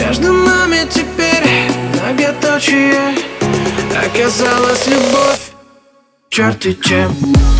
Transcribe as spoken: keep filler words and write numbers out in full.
Между нами теперь многоточие. Оказалась любовь черт и чем.